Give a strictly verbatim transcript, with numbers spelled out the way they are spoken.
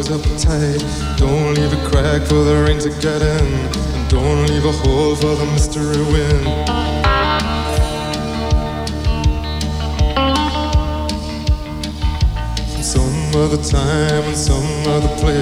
close up tight. Don't leave a crack for the rain to get in, and don't leave a hole for the mystery wind. Some other time and some other place,